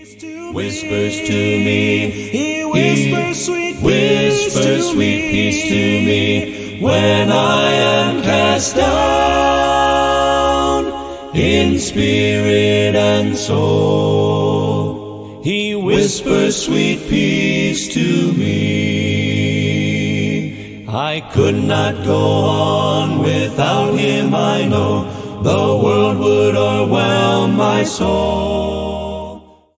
whispers to me. He whispers sweet peace to me when I am cast down in spirit and soul. He whispers sweet peace to me. I could not go on without him, I know. The world would overwhelm my soul.